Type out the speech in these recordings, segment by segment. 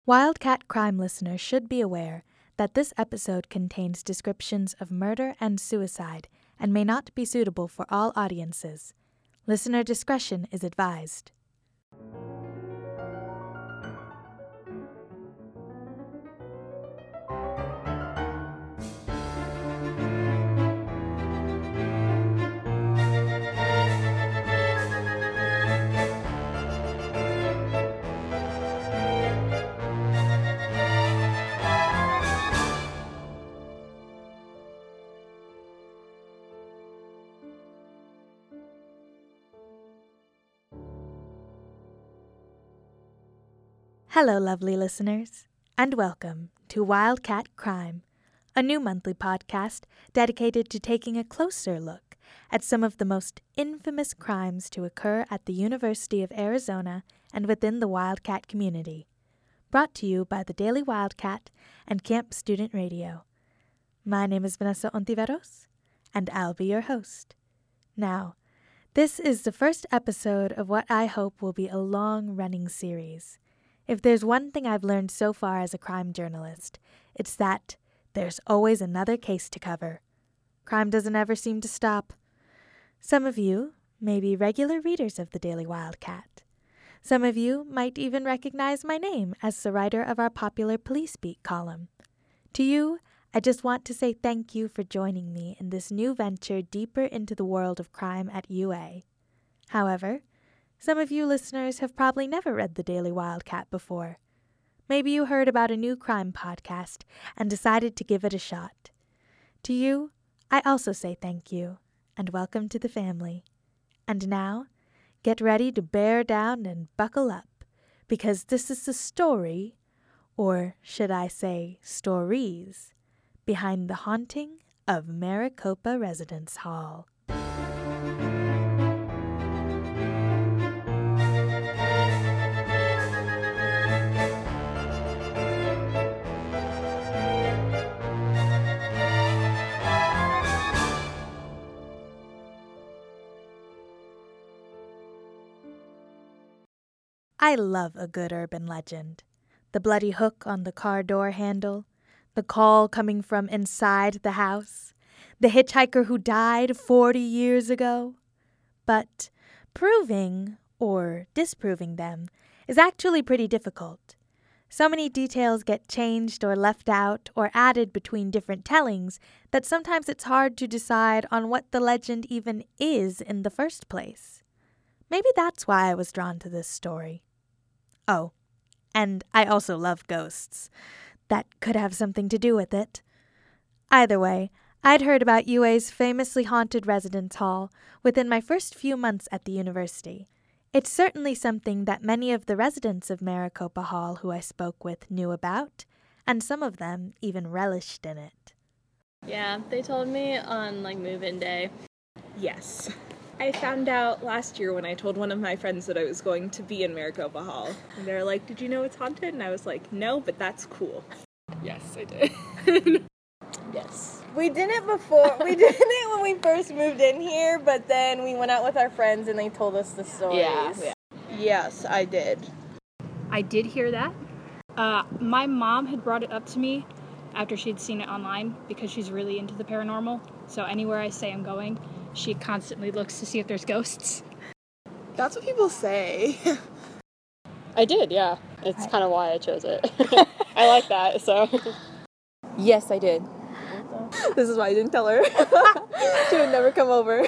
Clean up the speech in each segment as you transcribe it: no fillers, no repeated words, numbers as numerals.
Wildcat Crime listeners should be aware that this episode contains descriptions of murder and suicide and may not be suitable for all audiences. Listener discretion is advised. Hello, lovely listeners, and welcome to Wildcat Crime, a new monthly podcast dedicated to taking a closer look at some of the most infamous crimes to occur at the University of Arizona and within the Wildcat community. Brought to you by the Daily Wildcat and Camp Student Radio. My name is Vanessa Ontiveros, and I'll be your host. Now, this is the first episode of what I hope will be a long-running series. If there's one thing I've learned so far as a crime journalist, it's that there's always another case to cover. Crime doesn't ever seem to stop. Some of you may be regular readers of the Daily Wildcat. Some of you might even recognize my name as the writer of our popular Police Beat column. To you, I just want to say thank you for joining me in this new venture deeper into the world of crime at UA. However, some of you listeners have probably never read the Daily Wildcat before. Maybe you heard about a new crime podcast and decided to give it a shot. To you, I also say thank you and welcome to the family. And now, get ready to bear down and buckle up, because this is the story, or should I say stories, behind the haunting of Maricopa Residence Hall. I love a good urban legend. The bloody hook on the car door handle, the call coming from inside the house, the hitchhiker who died 40 years ago. But proving or disproving them is actually pretty difficult. So many details get changed or left out or added between different tellings that sometimes it's hard to decide on what the legend even is in the first place. Maybe that's why I was drawn to this story. Oh, and I also love ghosts. That could have something to do with it. Either way, I'd heard about UA's famously haunted residence hall within my first few months at the university. It's certainly something that many of the residents of Maricopa Hall who I spoke with knew about, and some of them even relished in it. Yeah, they told me on move-in day. Yes. I found out last year when I told one of my friends that I was going to be in Maricopa Hall. And they were like, "Did you know it's haunted?" And I was like, "No, but that's cool." Yes, I did. Yes. We didn't before. We did it when we first moved in here, but then we went out with our friends and they told us the stories. Yeah. Yes, I did. I did hear that. My mom had brought it up to me after she'd seen it online because she's really into the paranormal. So anywhere I say I'm going, she constantly looks to see if there's ghosts. That's what people say. I did, yeah. It's kind of why I chose it. I like that, so. Yes, I did. This is why I didn't tell her. She would never come over.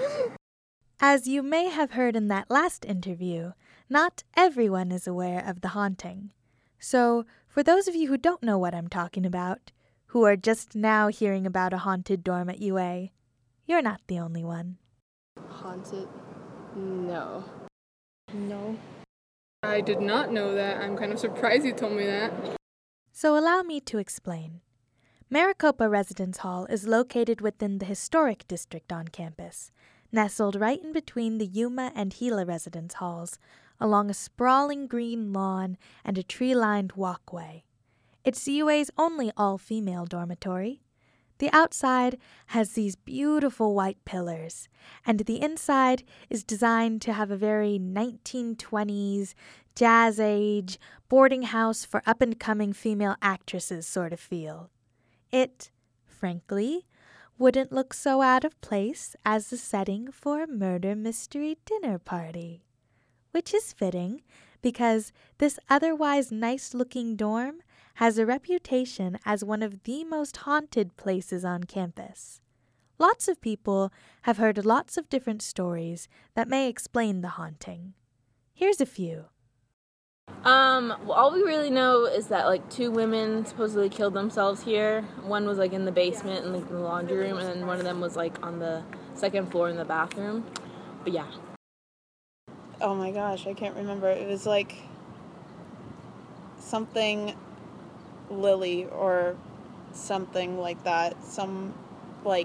As you may have heard in that last interview, not everyone is aware of the haunting. So, for those of you who don't know what I'm talking about, who are just now hearing about a haunted dorm at UA, you're not the only one. Haunted? No. No. I did not know that. I'm kind of surprised you told me that. So allow me to explain. Maricopa Residence Hall is located within the historic district on campus, nestled right in between the Yuma and Gila residence halls, along a sprawling green lawn and a tree-lined walkway. It's UA's only all-female dormitory. The outside has these beautiful white pillars, and the inside is designed to have a very 1920s, jazz age, boarding house for up-and-coming female actresses sort of feel. It, frankly, wouldn't look so out of place as the setting for a murder mystery dinner party. Which is fitting, because this otherwise nice-looking dorm has a reputation as one of the most haunted places on campus. Lots of people have heard lots of different stories that may explain the haunting. Here's a few. All we really know is that, like, 2 women supposedly killed themselves here. One was, like, in the basement and, like, in the laundry room, and then one of them was, like, on the 2nd floor in the bathroom. But, yeah. Oh my gosh, I can't remember. It was, like, something Lily or something like that. Some, like,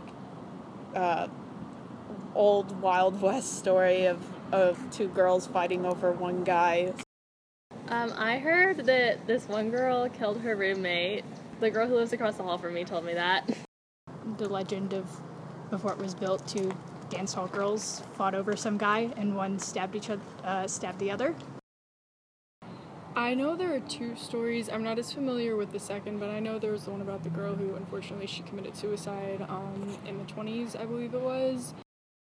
old Wild West story of 2 girls fighting over one guy. I heard that this one girl killed her roommate. The girl who lives across the hall from me told me that. The legend of before it was built, 2 dance hall girls fought over some guy, and one stabbed the other. I know there are 2 stories. I'm not as familiar with the second, but I know there was the one about the girl who, unfortunately, she committed suicide in the 20s, I believe it was.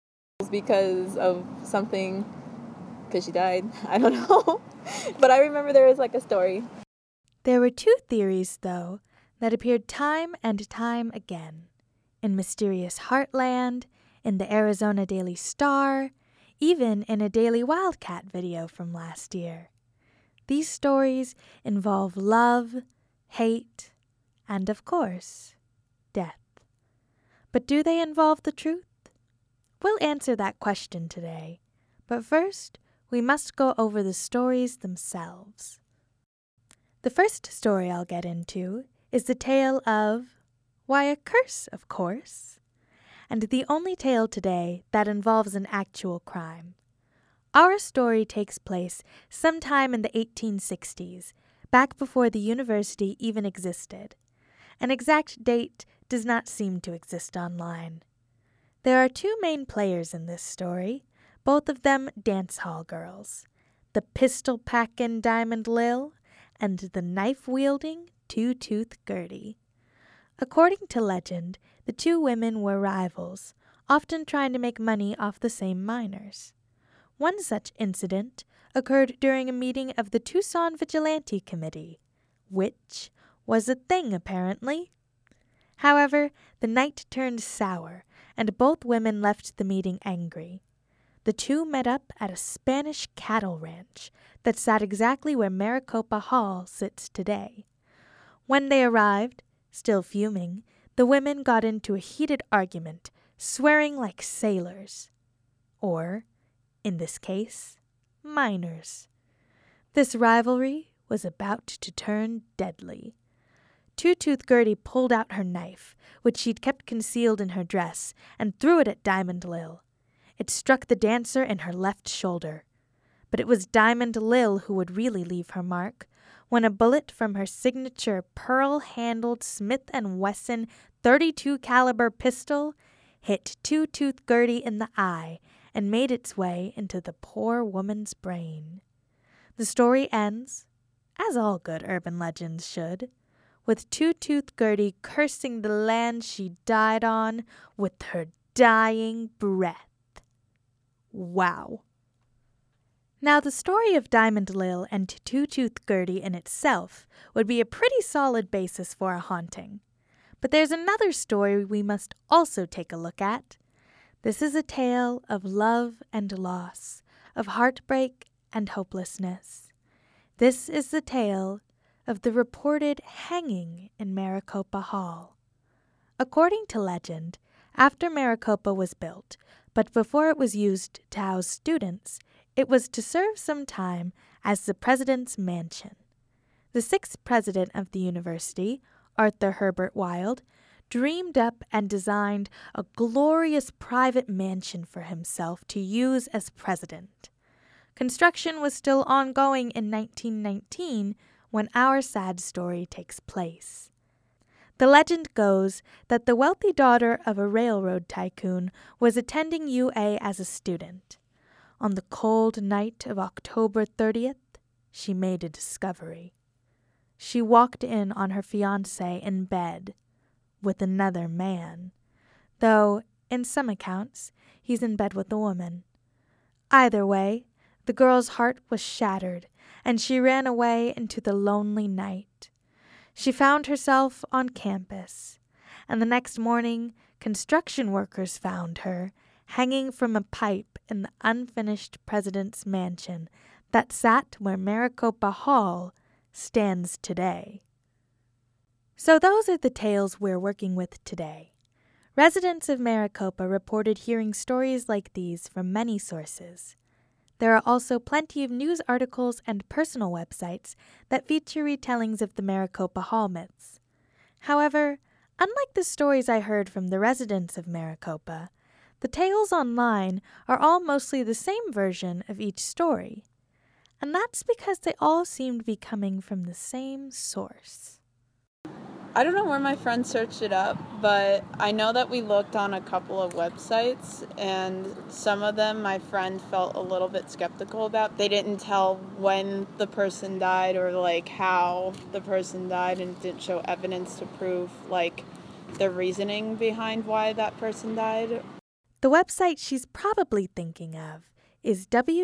Because of something, because she died. I don't know. But I remember there was, like, a story. There were 2 theories, though, that appeared time and time again. In Mysterious Heartland, in the Arizona Daily Star, even in a Daily Wildcat video from last year. These stories involve love, hate, and, of course, death. But do they involve the truth? We'll answer that question today. But first, we must go over the stories themselves. The first story I'll get into is the tale of, why, a curse, of course, and the only tale today that involves an actual crime. Our story takes place sometime in the 1860s, back before the university even existed. An exact date does not seem to exist online. There are 2 main players in this story, both of them dance hall girls, the pistol-packin' Diamond Lil and the knife-wielding Two-Tooth Gertie. According to legend, the 2 women were rivals, often trying to make money off the same miners. One such incident occurred during a meeting of the Tucson Vigilante Committee, which was a thing apparently. However, the night turned sour, and both women left the meeting angry. The 2 met up at a Spanish cattle ranch that sat exactly where Maricopa Hall sits today. When they arrived, still fuming, the women got into a heated argument, swearing like sailors. Or, in this case, miners. This rivalry was about to turn deadly. Two-Tooth Gertie pulled out her knife, which she'd kept concealed in her dress, and threw it at Diamond Lil. It struck the dancer in her left shoulder. But it was Diamond Lil who would really leave her mark, when a bullet from her signature pearl-handled Smith & Wesson .32 caliber pistol hit Two-Tooth Gertie in the eye and made its way into the poor woman's brain. The story ends, as all good urban legends should, with Two-Tooth Gertie cursing the land she died on with her dying breath. Wow. Now, the story of Diamond Lil and Two-Tooth Gertie in itself would be a pretty solid basis for a haunting. But there's another story we must also take a look at. This is a tale of love and loss, of heartbreak and hopelessness. This is the tale of the reported hanging in Maricopa Hall. According to legend, after Maricopa was built, but before it was used to house students, it was to serve some time as the president's mansion. The 6th president of the university, Arthur Herbert Wild, dreamed up and designed a glorious private mansion for himself to use as president. Construction was still ongoing in 1919 when our sad story takes place. The legend goes that the wealthy daughter of a railroad tycoon was attending UA as a student. On the cold night of October 30th, she made a discovery. She walked in on her fiancé in bed with another man, though, in some accounts, he's in bed with a woman. Either way, the girl's heart was shattered, and she ran away into the lonely night. She found herself on campus, and the next morning, construction workers found her hanging from a pipe in the unfinished president's mansion that sat where Maricopa Hall stands today. So those are the tales we're working with today. Residents of Maricopa reported hearing stories like these from many sources. There are also plenty of news articles and personal websites that feature retellings of the Maricopa Hall myths. However, unlike the stories I heard from the residents of Maricopa, the tales online are all mostly the same version of each story. And that's because they all seem to be coming from the same source. I don't know where my friend searched it up, but I know that we looked on a couple of websites, and some of them my friend felt a little bit skeptical about. They didn't tell when the person died or how the person died, and didn't show evidence to prove the reasoning behind why that person died. The website she's probably thinking of is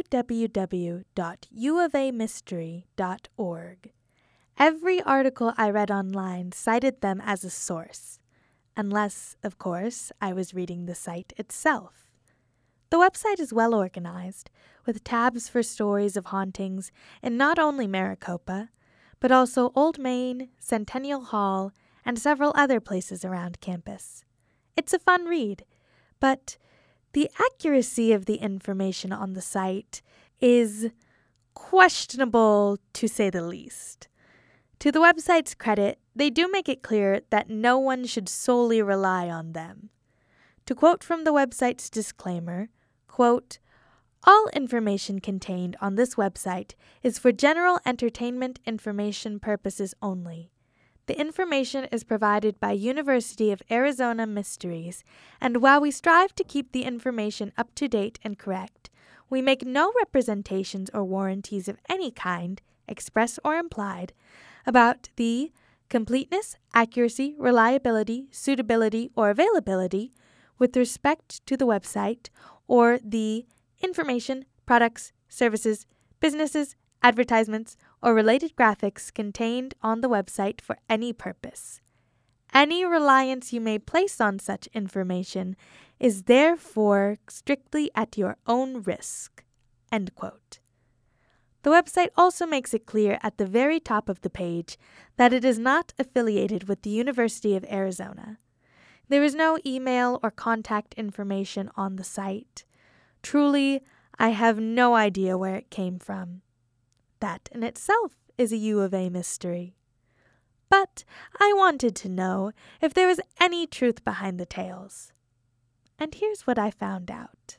www.uofamystery.org. Every article I read online cited them as a source, unless, of course, I was reading the site itself. The website is well organized, with tabs for stories of hauntings in not only Maricopa, but also Old Main, Centennial Hall, and several other places around campus. It's a fun read, but the accuracy of the information on the site is questionable, to say the least. To the website's credit, they do make it clear that no one should solely rely on them. To quote from the website's disclaimer, quote, "All information contained on this website is for general entertainment information purposes only. The information is provided by University of Arizona Mysteries, and while we strive to keep the information up to date and correct, we make no representations or warranties of any kind, express or implied, about the completeness, accuracy, reliability, suitability, or availability with respect to the website or the information, products, services, businesses, advertisements, or related graphics contained on the website for any purpose. Any reliance you may place on such information is therefore strictly at your own risk." End quote. The website also makes it clear at the very top of the page that it is not affiliated with the University of Arizona. There is no email or contact information on the site. Truly, I have no idea where it came from. That in itself is a U of A mystery. But I wanted to know if there was any truth behind the tales. And here's what I found out.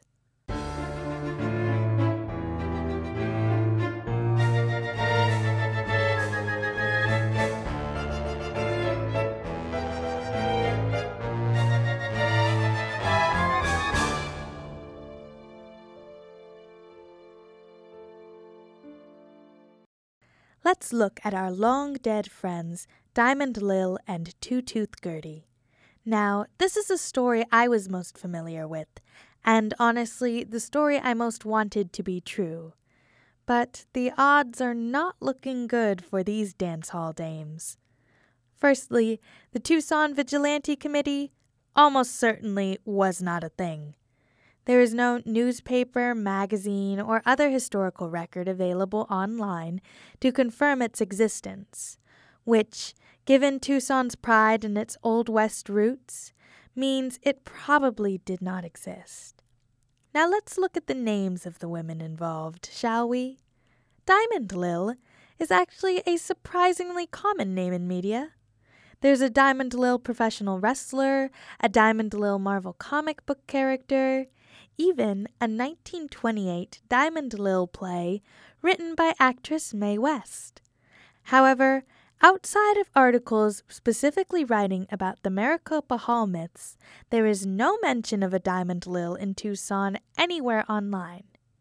Let's look at our long-dead friends, Diamond Lil and Two-Tooth Gertie. Now, this is a story I was most familiar with, and honestly, the story I most wanted to be true. But the odds are not looking good for these dance hall dames. Firstly, the Tucson Vigilante Committee almost certainly was not a thing. There is no newspaper, magazine, or other historical record available online to confirm its existence, which, given Tucson's pride in its Old West roots, means it probably did not exist. Now let's look at the names of the women involved, shall we? Diamond Lil is actually a surprisingly common name in media. There's a Diamond Lil professional wrestler, a Diamond Lil Marvel comic book character, even a 1928 Diamond Lil play written by actress Mae West. However, Outside of articles specifically writing about the Maricopa Hall myths, there is no mention of a Diamond Lil in Tucson anywhere online.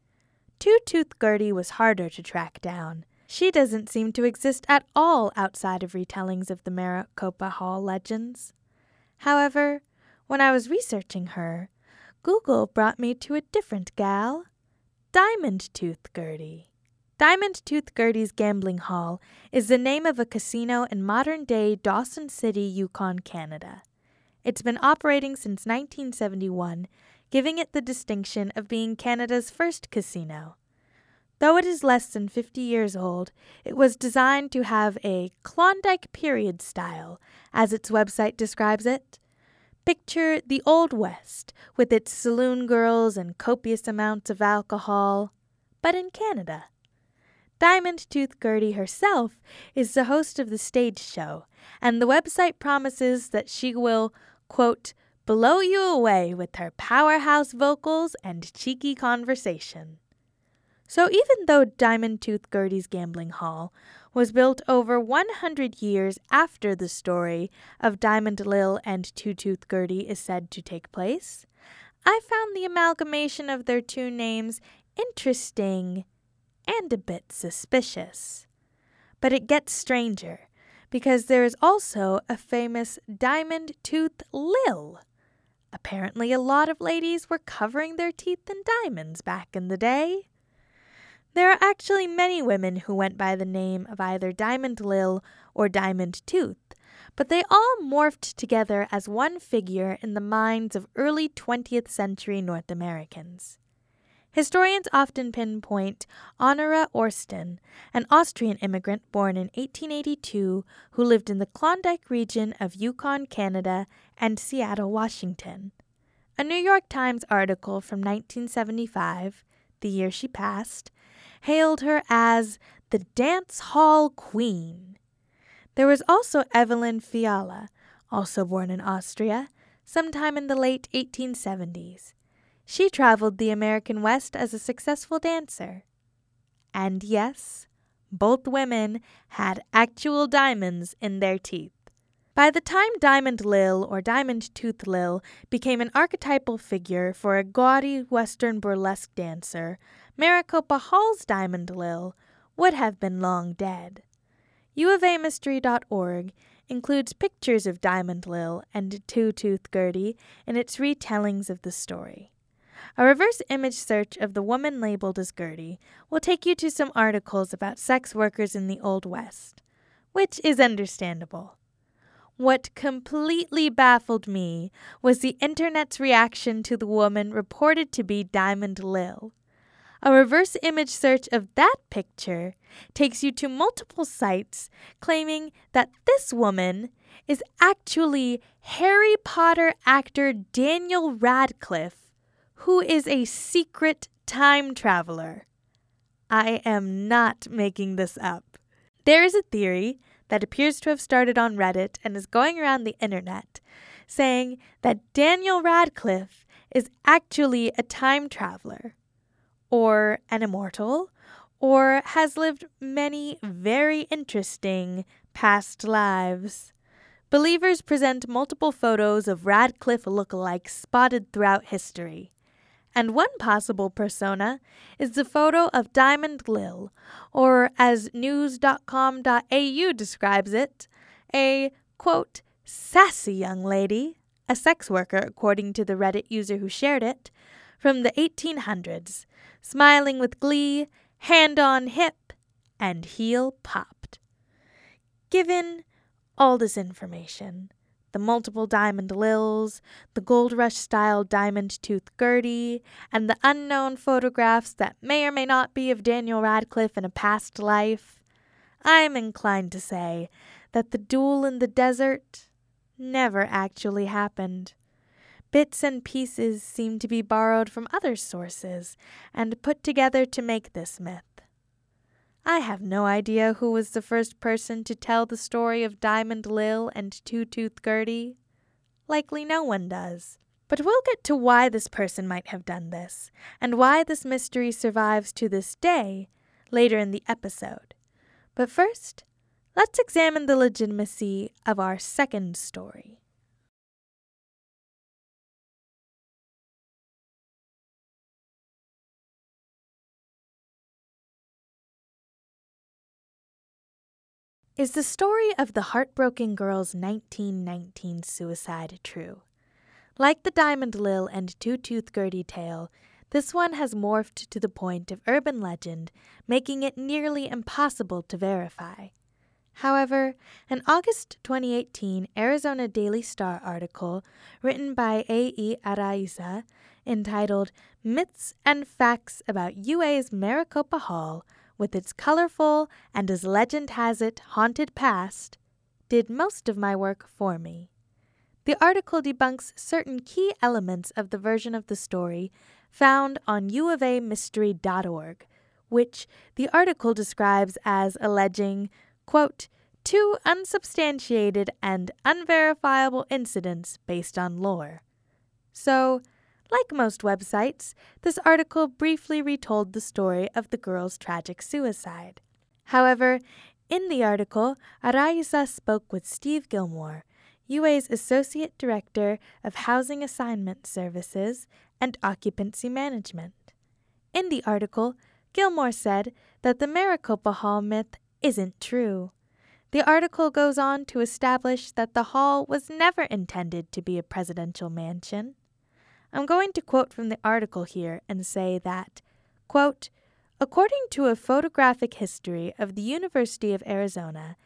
Two-Tooth Gertie was harder to track down. She doesn't seem to exist at all outside of retellings of the Maricopa Hall legends. However, when I was researching her, Google brought me to a different gal, Diamond Tooth Gertie. Diamond Tooth Gertie's Gambling Hall is the name of a casino in modern-day Dawson City, Yukon, Canada. It's been operating since 1971, giving it the distinction of being Canada's first casino. Though it is less than 50 years old, it was designed to have a Klondike period style, as its website describes it. Picture the Old West, with its saloon girls and copious amounts of alcohol, but in Canada. Diamond Tooth Gertie herself is the host of the stage show, and the website promises that she will, quote, blow you away with her powerhouse vocals and cheeky conversation. So even though Diamond Tooth Gertie's Gambling Hall was built over 100 years after the story of Diamond Lil and Two-Tooth Gertie is said to take place, I found the amalgamation of their two names interesting and a bit suspicious. But it gets stranger, because there is also a famous Diamond Tooth Lil. Apparently a lot of ladies were covering their teeth in diamonds back in the day. There are actually many women who went by the name of either Diamond Lil or Diamond Tooth, but they all morphed together as one figure in the minds of early 20th century North Americans. Historians often pinpoint Honora Orsten, an Austrian immigrant born in 1882 who lived in the Klondike region of Yukon, Canada, and Seattle, Washington. A New York Times article from 1975, the year she passed, hailed her as the Dance Hall Queen. There was also Evelyn Fiala, also born in Austria, sometime in the late 1870s. She traveled the American West as a successful dancer. And yes, both women had actual diamonds in their teeth. By the time Diamond Lil or Diamond Tooth Lil became an archetypal figure for a gaudy Western burlesque dancer, Maricopa Hall's Diamond Lil would have been long dead. UofAMystery.org includes pictures of Diamond Lil and Two-Tooth Gertie in its retellings of the story. A reverse image search of the woman labeled as Gertie will take you to some articles about sex workers in the Old West, which is understandable. What completely baffled me was the internet's reaction to the woman reported to be Diamond Lil. A reverse image search of that picture takes you to multiple sites claiming that this woman is actually Harry Potter actor Daniel Radcliffe, who is a secret time traveler. I am not making this up. There is a theory that appears to have started on Reddit and is going around the internet, saying that Daniel Radcliffe is actually a time traveler, or an immortal, or has lived many very interesting past lives. Believers present multiple photos of Radcliffe lookalikes spotted throughout history. And one possible persona is the photo of Diamond Lil, or as news.com.au describes it, a, quote, sassy young lady, a sex worker according to the Reddit user who shared it, from the 1800s, smiling with glee, hand on hip, and heel popped. Given all this information, the multiple Diamond Lils, the Gold Rush-style Diamond Tooth Gertie, and the unknown photographs that may or may not be of Daniel Radcliffe in a past life, I'm inclined to say that the duel in the desert never actually happened. Bits and pieces seem to be borrowed from other sources and put together to make this myth. I have no idea who was the first person to tell the story of Diamond Lil and Two-Tooth Gertie. Likely no one does. But we'll get to why this person might have done this, and why this mystery survives to this day later in the episode. But first, let's examine the legitimacy of our second story. Is the story of the heartbroken girl's 1919 suicide true? Like the Diamond Lil and Two-Tooth Gertie tale, this one has morphed to the point of urban legend, making it nearly impossible to verify. However, an August 2018 Arizona Daily Star article written by A.E. Araiza entitled Myths and Facts About UA's Maricopa Hall, with its colorful and, as legend has it, haunted past, did most of my work for me. The article debunks certain key elements of the version of the story found on uofamystery.org, which the article describes as alleging, quote, two unsubstantiated and unverifiable incidents based on lore. So, like most websites, this article briefly retold the story of the girl's tragic suicide. However, in the article, Araiza spoke with Steve Gilmore, UA's Associate Director of Housing Assignment Services and Occupancy Management. In the article, Gilmore said that the Maricopa Hall myth isn't true. The article goes on to establish that the hall was never intended to be a presidential mansion. I'm going to quote from the article here and say that, quote, according to a photographic history of the University of Arizona,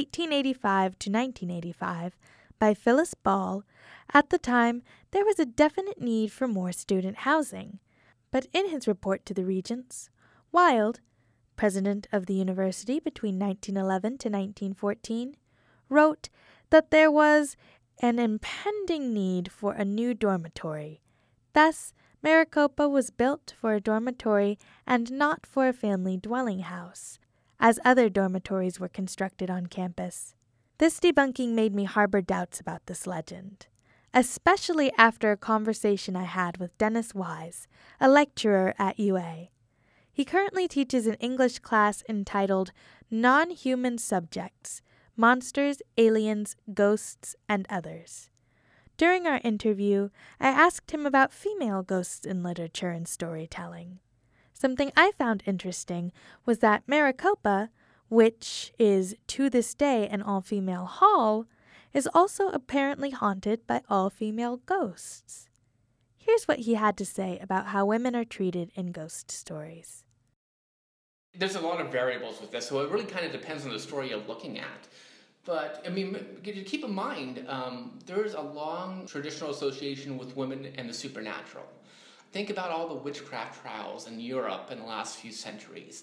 1885 to 1985, by Phyllis Ball, at the time there was a definite need for more student housing. But in his report to the Regents, Wild, president of the university between 1911 to 1914, wrote that there was an impending need for a new dormitory. Thus, Maricopa was built for a dormitory and not for a family dwelling house, as other dormitories were constructed on campus. This debunking made me harbor doubts about this legend, especially after a conversation I had with Dennis Wise, a lecturer at UA. He currently teaches an English class entitled Non-Human Subjects, Monsters, Aliens, Ghosts, and Others. During our interview, I asked him about female ghosts in literature and storytelling. Something I found interesting was that Maricopa, which is to this day an all-female hall, is also apparently haunted by all-female ghosts. Here's what he had to say about how women are treated in ghost stories. There's a lot of variables with this, so it really kind of depends on the story you're looking at. But, I mean, keep in mind, there's a long traditional association with women and the supernatural. Think about all the witchcraft trials in Europe in the last few centuries.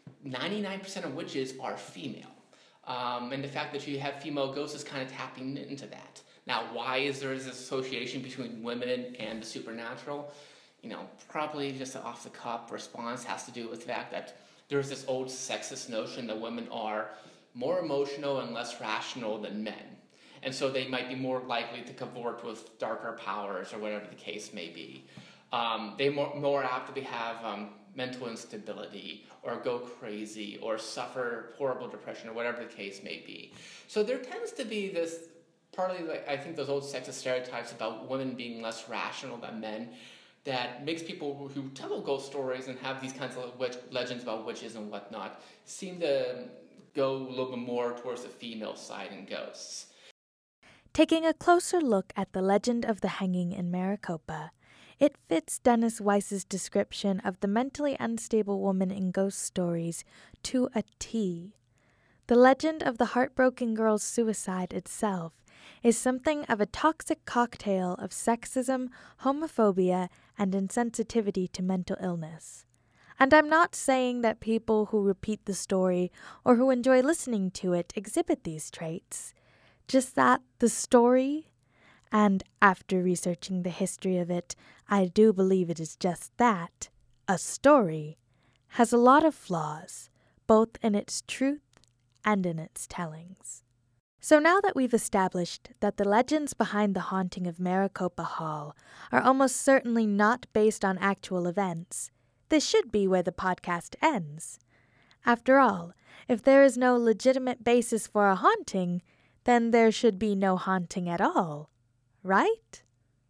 99% of witches are female. And the fact that you have female ghosts is kind of tapping into that. Now, why is there this association between women and the supernatural? You know, probably just an off-the-cuff response has to do with the fact that there's this old sexist notion that women are more emotional and less rational than men. And so they might be more likely to cavort with darker powers or whatever the case may be. They more apt to have mental instability or go crazy or suffer horrible depression or whatever the case may be. So there tends to be this, partly like, I think those old sexist stereotypes about women being less rational than men that makes people who tell ghost stories and have these kinds of legends about witches and whatnot seem to go a little bit more towards the female side in ghosts. Taking a closer look at the legend of the hanging in Maricopa, it fits Dennis Weiss's description of the mentally unstable woman in ghost stories to a T. The legend of the heartbroken girl's suicide itself is something of a toxic cocktail of sexism, homophobia, and insensitivity to mental illness. And I'm not saying that people who repeat the story or who enjoy listening to it exhibit these traits, just that the story, and after researching the history of it, I do believe it is just that, a story, has a lot of flaws, both in its truth and in its tellings. So now that we've established that the legends behind the haunting of Maricopa Hall are almost certainly not based on actual events, this should be where the podcast ends. After all, if there is no legitimate basis for a haunting, then there should be no haunting at all, right?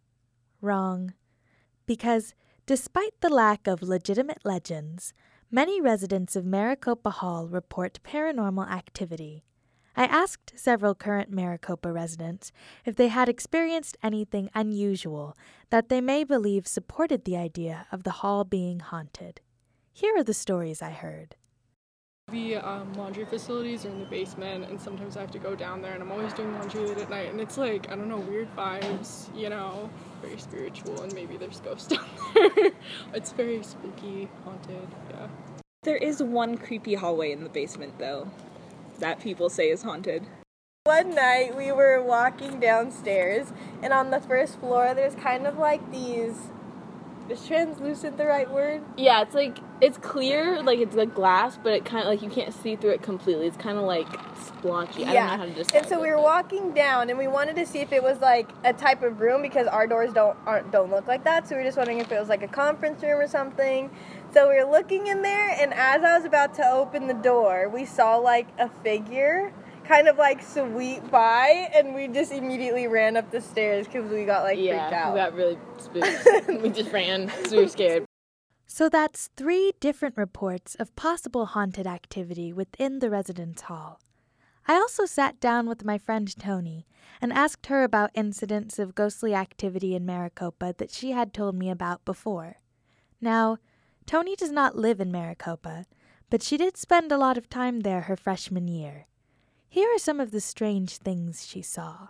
Wrong. Because despite the lack of legitimate legends, many residents of Maricopa Hall report paranormal activity. I asked several current Maricopa residents if they had experienced anything unusual that they may believe supported the idea of the hall being haunted. Here are the stories I heard. The laundry facilities are in the basement, and sometimes I have to go down there, and I'm always doing laundry late at night, and it's like, I don't know, weird vibes, very spiritual, and maybe there's ghosts down there. It's very spooky, haunted, yeah. There is one creepy hallway in the basement, though, that people say is haunted. One night we were walking downstairs, and on the first floor there's kind of like these... Is translucent the right word? Yeah, it's clear, like it's like glass, but it kind of like you can't see through it completely. It's kind of like splotchy. I don't know how to describe it. And so we were walking down, and we wanted to see if it was like a type of room because our doors don't look like that. So we were just wondering if it was like a conference room or something. So we were looking in there, and as I was about to open the door, we saw like a figure kind of like sweep by, and we just immediately ran up the stairs because we got like freaked out. Yeah, we got really spooked. We just ran because we were scared. So that's 3 different reports of possible haunted activity within the residence hall. I also sat down with my friend Tony and asked her about incidents of ghostly activity in Maricopa that she had told me about before. Now, Tony does not live in Maricopa, but she did spend a lot of time there her freshman year. Here are some of the strange things she saw.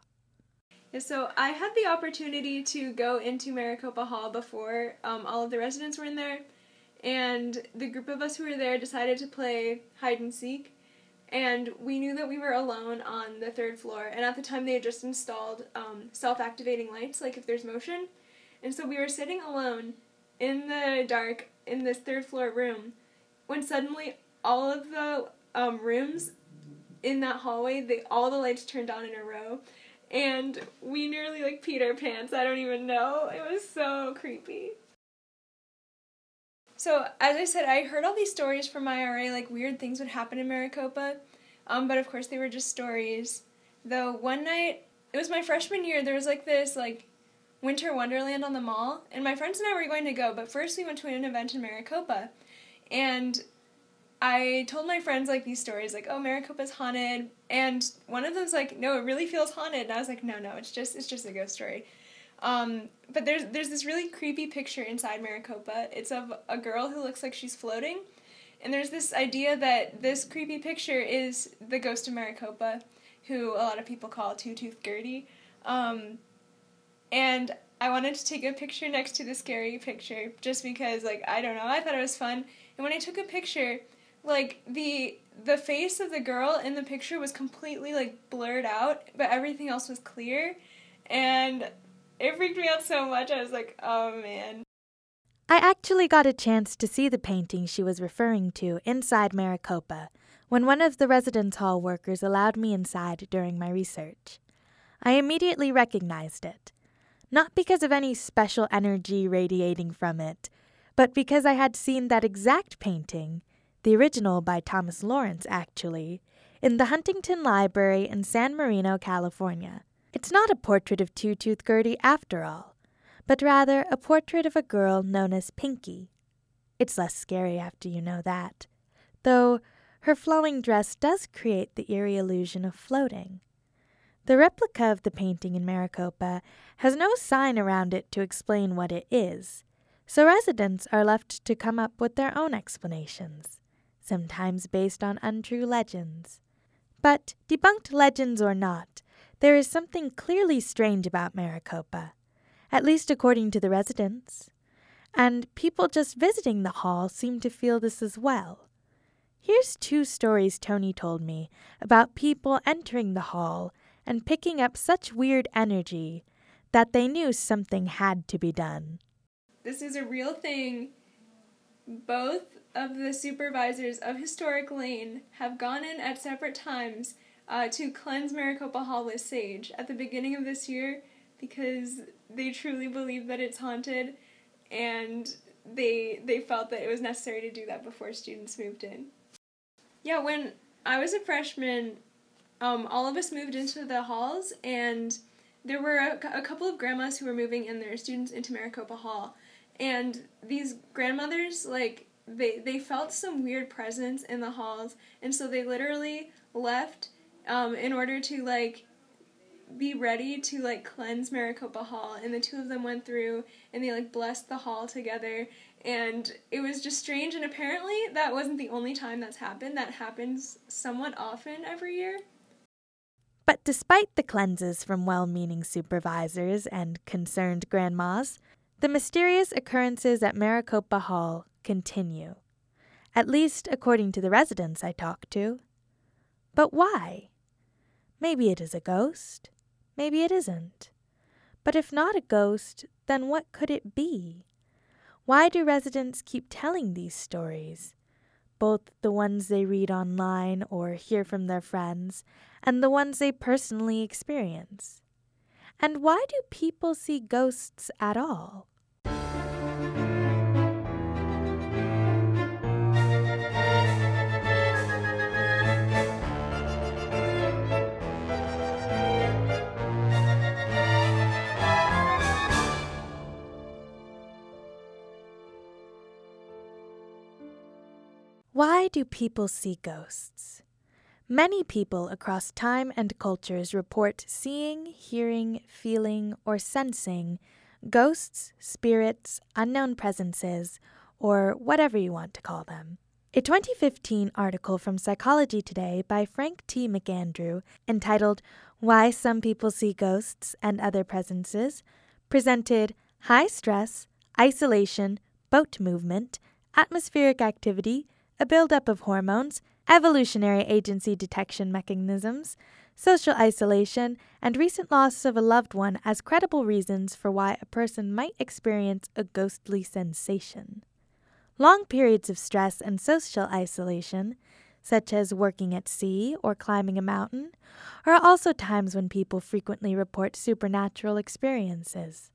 So I had the opportunity to go into Maricopa Hall before all of the residents were in there, and the group of us who were there decided to play hide and seek, and we knew that we were alone on the 3rd floor, and at the time they had just installed self-activating lights, like if there's motion, and so we were sitting alone in the dark in this 3rd floor room when suddenly all of the rooms in that hallway, all the lights turned on in a row, and we nearly peed our pants. I don't even know. It was so creepy. So, as I said, I heard all these stories from my RA, weird things would happen in Maricopa, but of course they were just stories. Though one night, it was my freshman year, there was this winter wonderland on the mall, and my friends and I were going to go, but first we went to an event in Maricopa, and I told my friends, these stories, oh, Maricopa's haunted, and one of them's no, it really feels haunted, and I was no, it's just a ghost story. But there's this really creepy picture inside Maricopa. It's of a girl who looks like she's floating, and there's this idea that this creepy picture is the ghost of Maricopa, who a lot of people call Two-Tooth Gertie, and I wanted to take a picture next to the scary picture, just because, I don't know, I thought it was fun, and when I took a picture, the face of the girl in the picture was completely, blurred out, but everything else was clear, and it freaked me out so much, I was oh, man. I actually got a chance to see the painting she was referring to inside Maricopa when one of the residence hall workers allowed me inside during my research. I immediately recognized it, not because of any special energy radiating from it, but because I had seen that exact painting, the original by Thomas Lawrence, actually, in the Huntington Library in San Marino, California. It's not a portrait of Two-Tooth Gertie after all, but rather a portrait of a girl known as Pinky. It's less scary after you know that, though her flowing dress does create the eerie illusion of floating. The replica of the painting in Maricopa has no sign around it to explain what it is, so residents are left to come up with their own explanations, sometimes based on untrue legends. But, debunked legends or not, there is something clearly strange about Maricopa, at least according to the residents, and people just visiting the hall seem to feel this as well. Here's 2 stories Tony told me about people entering the hall and picking up such weird energy that they knew something had to be done. This is a real thing. Both of the supervisors of Historic Lane have gone in at separate times to cleanse Maricopa Hall with sage at the beginning of this year because they truly believe that it's haunted, and they felt that it was necessary to do that before students moved in. Yeah, when I was a freshman, all of us moved into the halls, and there were a couple of grandmas who were moving in their students into Maricopa Hall. And these grandmothers, like, they felt some weird presence in the halls, and so they literally left in order to, like, be ready to, like, cleanse Maricopa Hall. And the two of them went through, and they, like, blessed the hall together. And it was just strange, and apparently that wasn't the only time that's happened. That happens somewhat often every year. But despite the cleanses from well-meaning supervisors and concerned grandmas, the mysterious occurrences at Maricopa Hall continue, at least according to the residents I talked to. But why? Maybe it is a ghost, maybe it isn't. But if not a ghost, then what could it be? Why do residents keep telling these stories? Both the ones they read online or hear from their friends, and the ones they personally experience. And why do people see ghosts at all? Why do people see ghosts? Many people across time and cultures report seeing, hearing, feeling, or sensing ghosts, spirits, unknown presences, or whatever you want to call them. A 2015 article from Psychology Today by Frank T. McAndrew, entitled Why Some People See Ghosts and Other Presences, presented high stress, isolation, boat movement, atmospheric activity, a buildup of hormones, evolutionary agency detection mechanisms, social isolation, and recent loss of a loved one as credible reasons for why a person might experience a ghostly sensation. Long periods of stress and social isolation, such as working at sea or climbing a mountain, are also times when people frequently report supernatural experiences.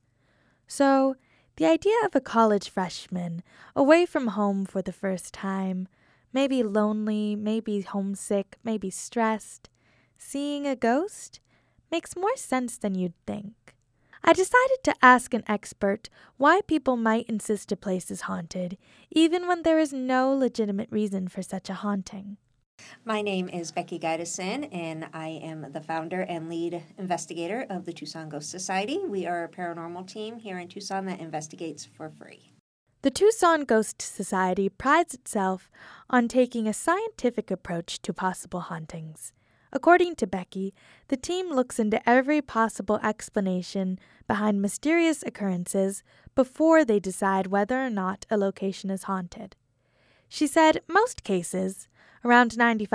So, the idea of a college freshman away from home for the first time, maybe lonely, maybe homesick, maybe stressed, seeing a ghost, makes more sense than you'd think. I decided to ask an expert why people might insist a place is haunted, even when there is no legitimate reason for such a haunting. My name is Becky Gideson, and I am the founder and lead investigator of the Tucson Ghost Society. We are a paranormal team here in Tucson that investigates for free. The Tucson Ghost Society prides itself on taking a scientific approach to possible hauntings. According to Becky, the team looks into every possible explanation behind mysterious occurrences before they decide whether or not a location is haunted. She said most cases, around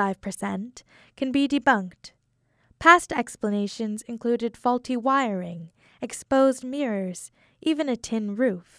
95%, can be debunked. Past explanations included faulty wiring, exposed mirrors, even a tin roof.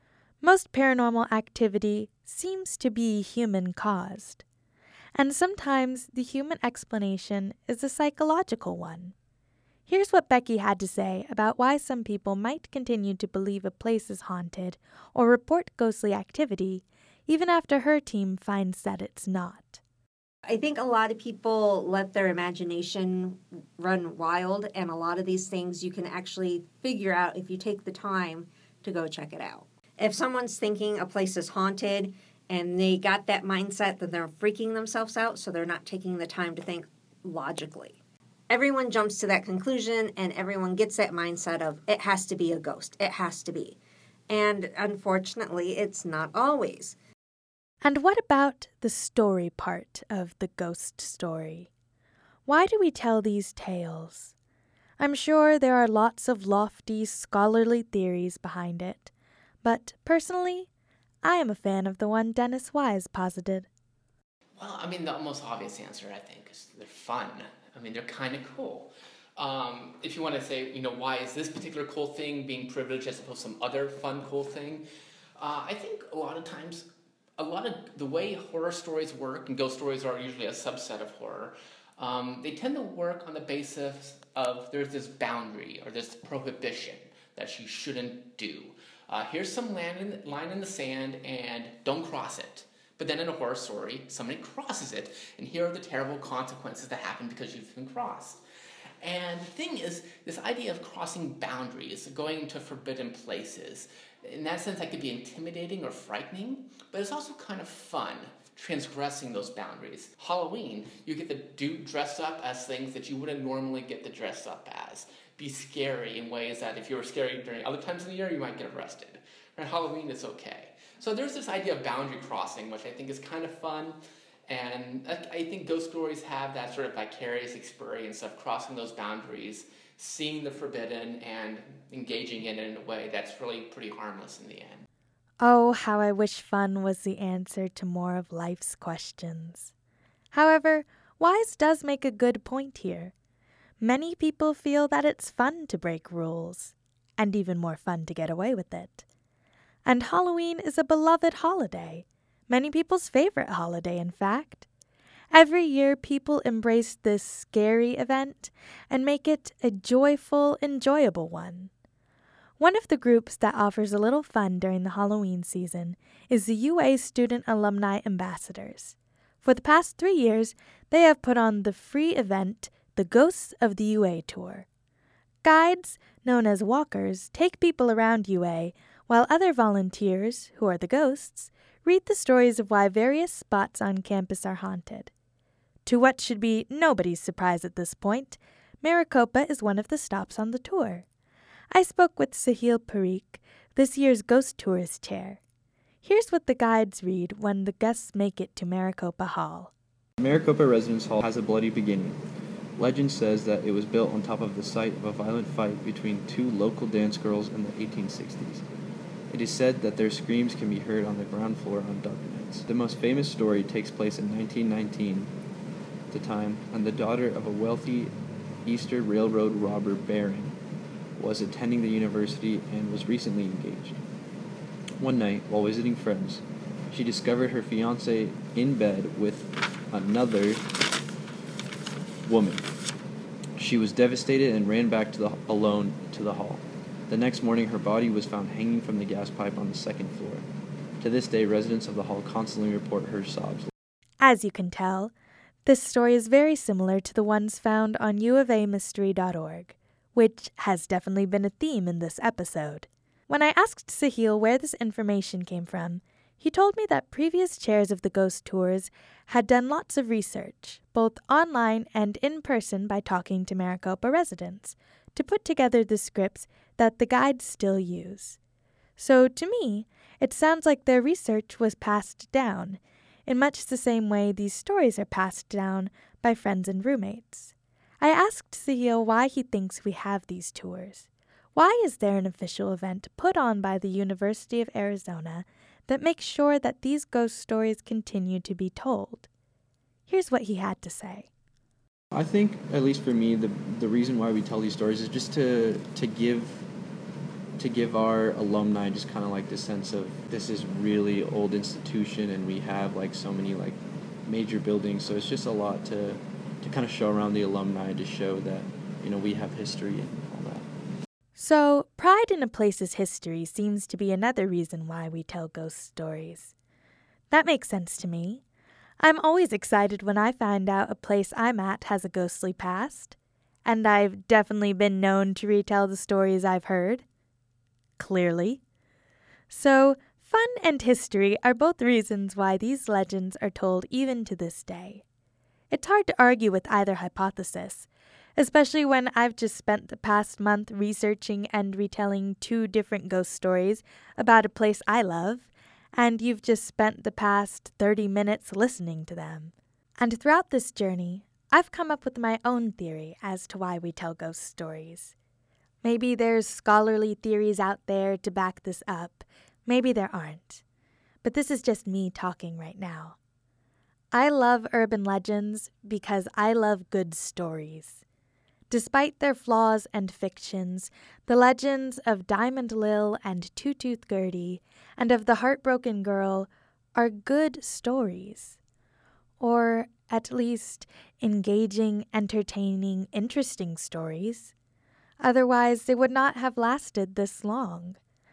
Most paranormal activity seems to be human-caused, and sometimes the human explanation is a psychological one. Here's what Becky had to say about why some people might continue to believe a place is haunted or report ghostly activity, even after her team finds that it's not. I think a lot of people let their imagination run wild, and a lot of these things you can actually figure out if you take the time to go check it out. If someone's thinking a place is haunted and they got that mindset, then they're freaking themselves out, so they're not taking the time to think logically. Everyone jumps to that conclusion, and everyone gets that mindset of, it has to be a ghost. It has to be. And unfortunately, it's not always. And what about the story part of the ghost story? Why do we tell these tales? I'm sure there are lots of lofty, scholarly theories behind it. But, personally, I am a fan of the one Dennis Wise posited. Well, I mean, the most obvious answer, I think, is they're fun. I mean, they're kind of cool. If you want to say, why is this particular cool thing being privileged as opposed to some other fun, cool thing? I think a lot of times, a lot of the way horror stories work, and ghost stories are usually a subset of horror, they tend to work on the basis of there's this boundary or this prohibition that you shouldn't do. Here's some line in the sand, and don't cross it. But then in a horror story, somebody crosses it, and here are the terrible consequences that happen because you've been crossed. And the thing is, this idea of crossing boundaries, going to forbidden places, in that sense, that could be intimidating or frightening, but it's also kind of fun, transgressing those boundaries. Halloween, you get to dress up as things that you wouldn't normally get to dress up as. Be scary in ways that if you were scary during other times of the year, you might get arrested. And Halloween is okay. So there's this idea of boundary crossing, which I think is kind of fun. And I think ghost stories have that sort of vicarious experience of crossing those boundaries, seeing the forbidden, and engaging in it in a way that's really pretty harmless in the end. Oh, how I wish fun was the answer to more of life's questions. However, Wise does make a good point here. Many people feel that it's fun to break rules, and even more fun to get away with it. And Halloween is a beloved holiday, many people's favorite holiday, in fact. Every year, people embrace this scary event and make it a joyful, enjoyable one. One of the groups that offers a little fun during the Halloween season is the UA Student Alumni Ambassadors. For the past 3 years, they have put on the free event, the Ghosts of the UA Tour. Guides, known as walkers, take people around UA, while other volunteers, who are the ghosts, read the stories of why various spots on campus are haunted. To what should be nobody's surprise at this point, Maricopa is one of the stops on the tour. I spoke with Sahil Parikh, this year's Ghost Tourist Chair. Here's what the guides read when the guests make it to Maricopa Hall. Maricopa Residence Hall has a bloody beginning. Legend says that it was built on top of the site of a violent fight between two local dance girls in the 1860s. It is said that their screams can be heard on the ground floor on dark nights. The most famous story takes place in 1919, the time when the daughter of a wealthy Eastern Railroad robber baron was attending the university and was recently engaged. One night, while visiting friends, she discovered her fiancé in bed with another woman. She was devastated and ran back alone to the hall. The next morning, her body was found hanging from the gas pipe on the second floor. To this day, residents of the hall constantly report her sobs. As you can tell, this story is very similar to the ones found on uofamystery.org, which has definitely been a theme in this episode. When I asked Sahil where this information came from, he told me that previous chairs of the ghost tours had done lots of research, both online and in person by talking to Maricopa residents, to put together the scripts that the guides still use. So to me, it sounds like their research was passed down, in much the same way these stories are passed down by friends and roommates. I asked Sahil why he thinks we have these tours. Why is there an official event put on by the University of Arizona that makes sure that these ghost stories continue to be told? Here's what he had to say. I think, at least for me, the reason why we tell these stories is just to give our alumni just kind of like this sense of this is really old institution and we have like so many like major buildings, so it's just a lot to kind of show around the alumni, to show that, you know, we have history and all that. So, pride in a place's history seems to be another reason why we tell ghost stories. That makes sense to me. I'm always excited when I find out a place I'm at has a ghostly past, and I've definitely been known to retell the stories I've heard. Clearly. So, fun and history are both reasons why these legends are told even to this day. It's hard to argue with either hypothesis, especially when I've just spent the past month researching and retelling 2 different ghost stories about a place I love, and you've just spent the past 30 minutes listening to them. And throughout this journey, I've come up with my own theory as to why we tell ghost stories. Maybe there's scholarly theories out there to back this up. Maybe there aren't. But this is just me talking right now. I love urban legends because I love good stories. Despite their flaws and fictions, the legends of Diamond Lil and Two-Tooth Gertie and of the Heartbroken Girl are good stories. Or at least engaging, entertaining, interesting stories. Otherwise, they would not have lasted this long.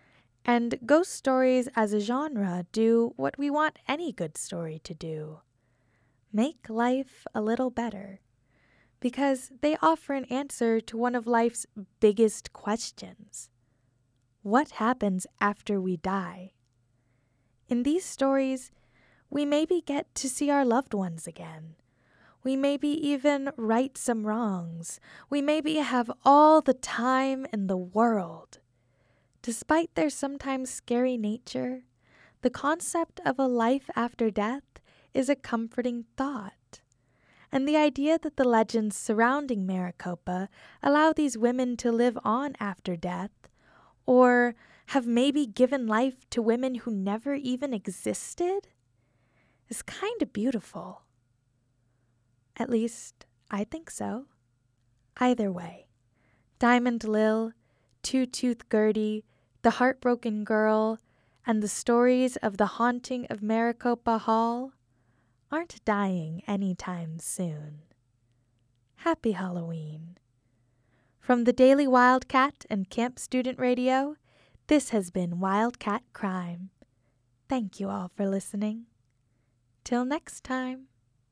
And ghost stories as a genre do what we want any good story to do: make life a little better, because they offer an answer to one of life's biggest questions. What happens after we die? In these stories, we maybe get to see our loved ones again. We maybe even right some wrongs. We maybe have all the time in the world. Despite their sometimes scary nature, the concept of a life after death is a comforting thought. And the idea that the legends surrounding Maricopa allow these women to live on after death, or have maybe given life to women who never even existed, is kind of beautiful. At least, I think so. Either way, Diamond Lil, Two-Tooth Gertie, The Heartbroken Girl, and the stories of the haunting of Maricopa Hall aren't dying anytime soon. Happy Halloween. From the Daily Wildcat and Camp Student Radio, this has been Wildcat Crime. Thank you all for listening. Till next time.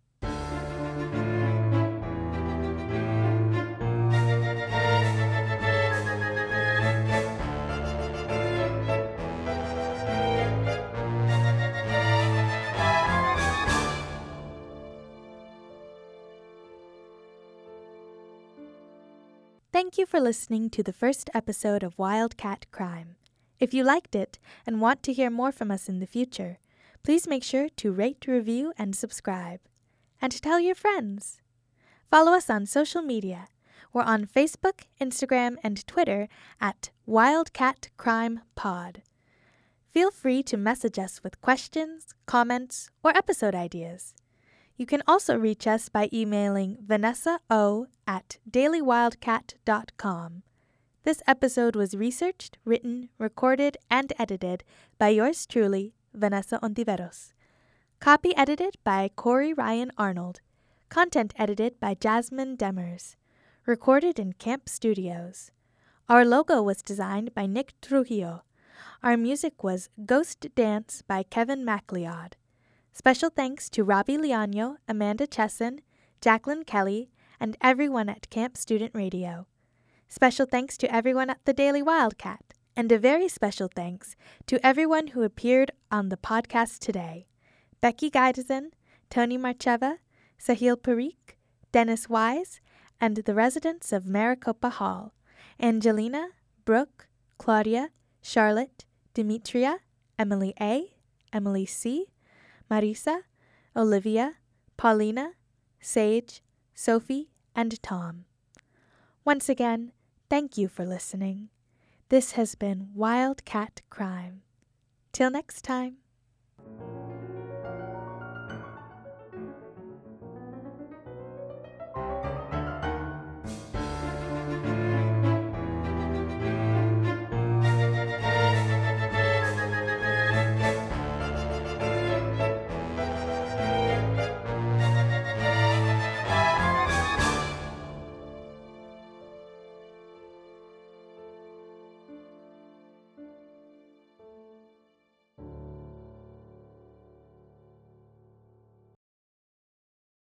Thank you for listening to the first episode of Wildcat Crime. If you liked it and want to hear more from us in the future, please make sure to rate, review, and subscribe. And tell your friends. Follow us on social media. We're on Facebook, Instagram, and Twitter at Wildcat Crime Pod. Feel free to message us with questions, comments, or episode ideas. You can also reach us by emailing vanessao@dailywildcat.com. This episode was researched, written, recorded, and edited by yours truly, Vanessa Ontiveros. Copy edited by Corey Ryan Arnold. Content edited by Jasmine Demers. Recorded in Camp Studios. Our logo was designed by Nick Trujillo. Our music was Ghost Dance by Kevin MacLeod. Special thanks to Robbie Liano, Amanda Chesson, Jacqueline Kelly, and everyone at Camp Student Radio. Special thanks to everyone at the Daily Wildcat, and a very special thanks to everyone who appeared on the podcast today: Becky Geidesen, Tony Marcheva, Sahil Parikh, Dennis Wise, and the residents of Maricopa Hall: Angelina, Brooke, Claudia, Charlotte, Demetria, Emily A., Emily C., Marisa, Olivia, Paulina, Sage, Sophie, and Tom. Once again, thank you for listening. This has been Wildcat Crime. Till next time.